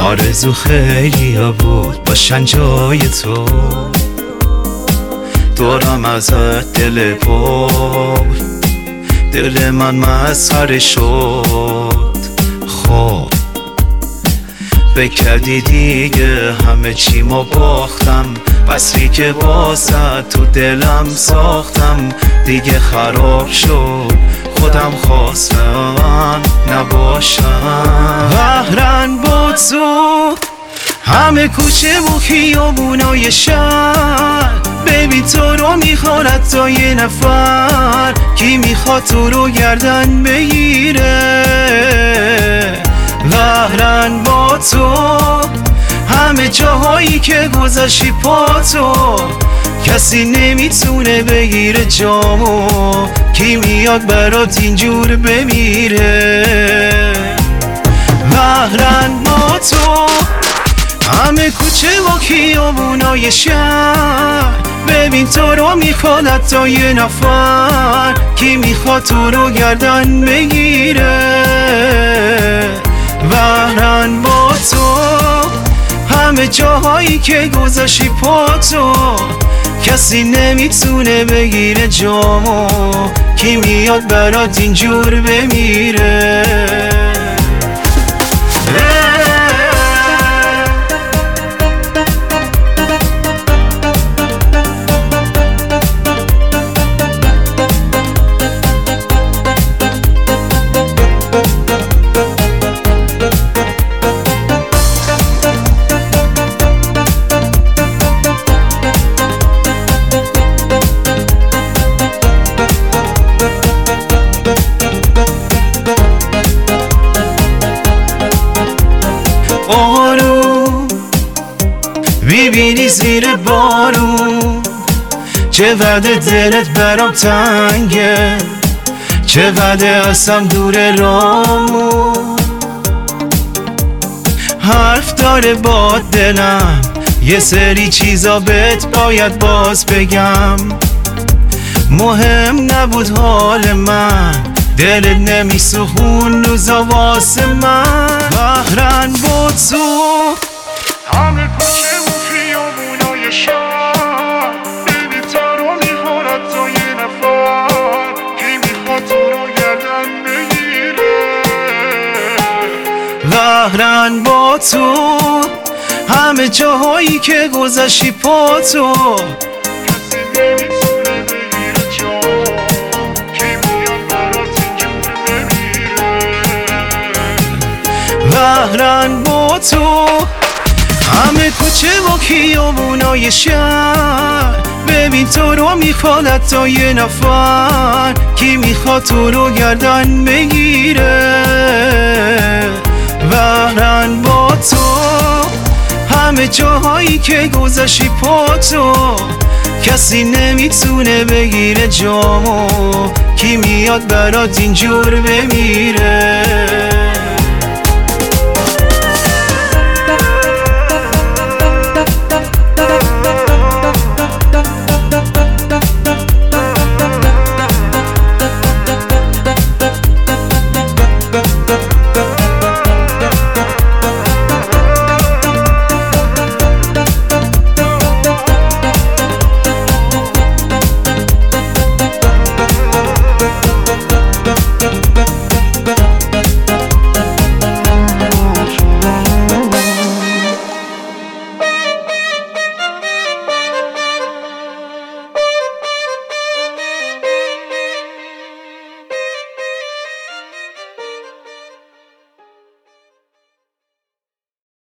آرزو خیلی بود باشن جای تو، دورم ازت دل پر، دل من مسخره شد. خب بکردی دیگه همه چی ما باختم، بسری که واسه تو دلم ساختم دیگه خراب شد، خودم خواستم نباشم. قهرن با تو همه کوچه و خیابونای شهر، ببین تو رو میخواد تا یه نفر، کی میخواد تو رو گردن بگیره. قهرن با تو همه جاهایی که گذاشتی پا تو، کسی نمیتونه بگیره جامو، کی میاد برات اینجور بمیره. قهرن با تو همه کوچه و خیابونای شهر، ببین تو رو میخواد تا یه نفر، کی میخواد تو رو گردن بگیره. قهرن با تو همه جاهایی که گذاشتی پا تو، کسی نمیتونه بگیره جامو، کی میاد برات اینجور بمیره. میبینی زیر بارون چه وعده دلت برام تنگه، چه وعده هستم دور رامون، حرف داره با دلم یه سری چیزا بهت باید باز بگم. مهم نبود حال من، دلت نمیسوخون روزا واسه من. قهرن با تو همه کوچه و خیابونای شهر، ببین تو رو میخورد تا یه نفر، کی میخواد تو رو گردن بگیره. قهرن با تو همه جاهایی که گذاشتی پا تو، کسی نمیتونه بگیره جا، کی میاد برات اینجور بمیره. قهرن با تو همه کوچه و خیابونای شهر، ببین تو رو میخواد تا یه نفر، کی میخواد تو رو گردن بگیره. قهرن با تو همه جاهایی که گذاشتی پا تو، کسی نمیتونه بگیره جامو، کی میاد برات اینجور بمیره.